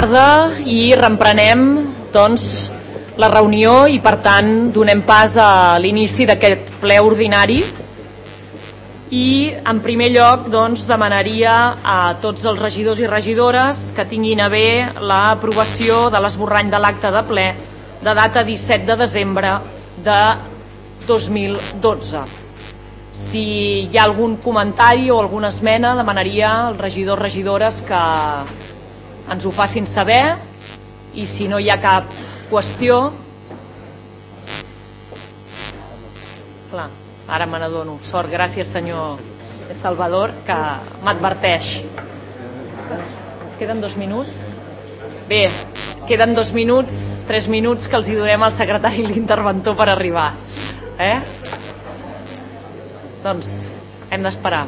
tarda i reprenem doncs, la reunió i per tant donem pas a l'inici d'aquest ple ordinari i en primer lloc doncs, demanaria a tots els regidors i regidores que tinguin a bé l'aprovació de l'esborrany de l'acte de ple de data 17 de desembre de 2012. Si hi ha algun comentari o alguna esmena, demanaria als regidors i regidores que ens ho facin saber i si no hi ha cap qüestió... Clar, ara me n'adono. Sort, gràcies senyor Salvador, que m'adverteix. Queden 2 minuts? Bé, queden 2 minuts, 3 minuts que els hi donem al secretari i l'interventor per arribar. Doncs hem d'esperar.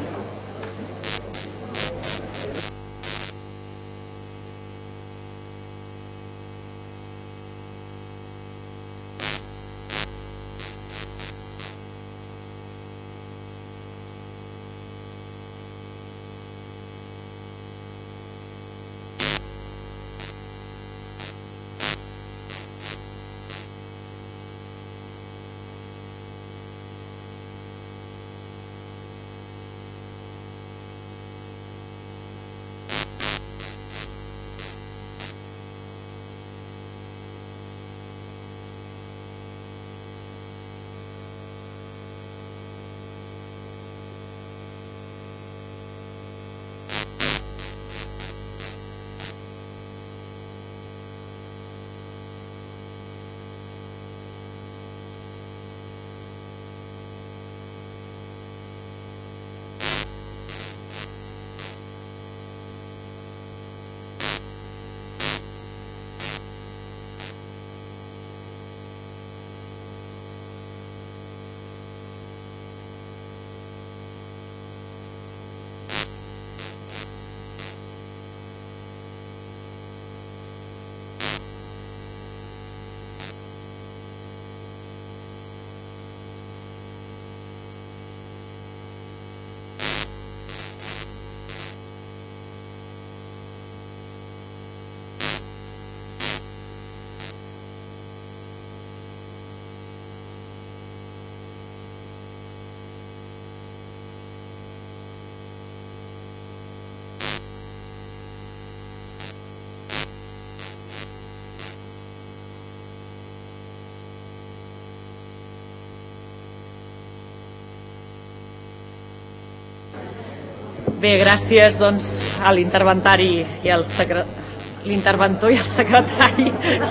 Bé, gràcies doncs, a l'interventari i al l'interventor i al secretari.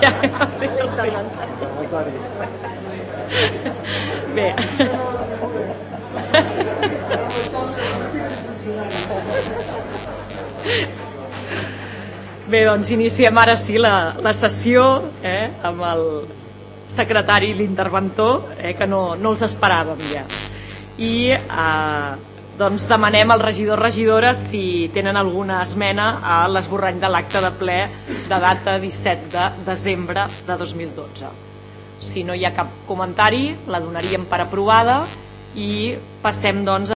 Bé. Bé, doncs iniciem ara sí la sessió amb el secretari i l'interventor, que no els esperàvem ja. I doncs demanem als regidors i regidores si tenen alguna esmena a l'esborrany de l'acte de ple de data 17 de desembre de 2012. Si no hi ha cap comentari, la donaríem per aprovada i passem doncs